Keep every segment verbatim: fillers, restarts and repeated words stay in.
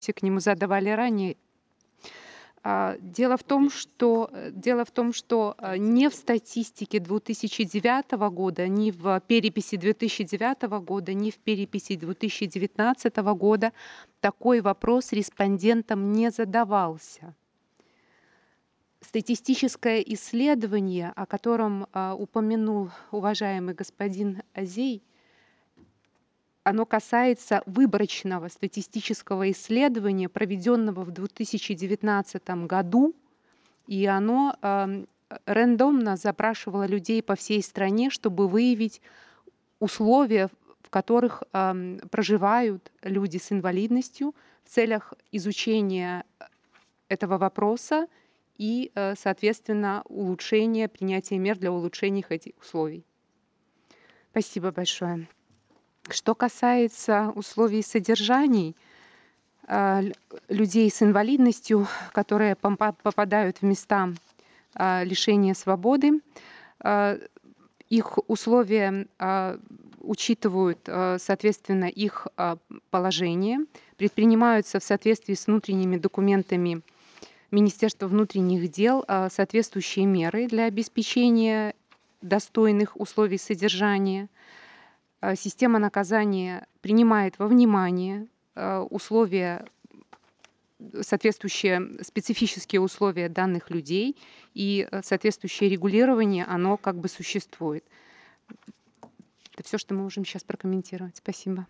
все к нему задавали ранее. А, дело в том, что, э, дело в том, что, э, не в статистике две тысячи девятого года, ни в переписи две тысячи девятого года, ни в переписи две тысячи девятнадцатого года такой вопрос респондентам не задавался. Статистическое исследование, о котором, а, упомянул уважаемый господин Азей, оно касается выборочного статистического исследования, проведенного в две тысячи девятнадцатом году, и оно, ам, рандомно запрашивало людей по всей стране, чтобы выявить условия, в которых, ам, проживают люди с инвалидностью в целях изучения этого вопроса и, э, соответственно, улучшения, принятия мер для улучшения их этих условий. Спасибо большое. Что касается условий содержаний, а, ль людей с инвалидностью, которые помпа попадают в места, а, лишения свободы, а, их условия, а, учитывают, а, соответственно, их, а, положение, предпринимаются в соответствии с внутренними документами Министерства внутренних дел, а, соответствующие меры для обеспечения достойных условий содержания. А, система наказания принимает во внимание, а, условия, соответствующие специфические условия данных людей, и, э, соответствующее регулирование, оно как бы существует. Это все, что мы можем сейчас прокомментировать. Спасибо.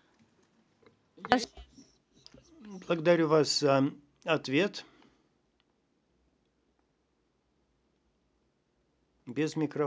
Благодарю вас за ответ. Без микрофона.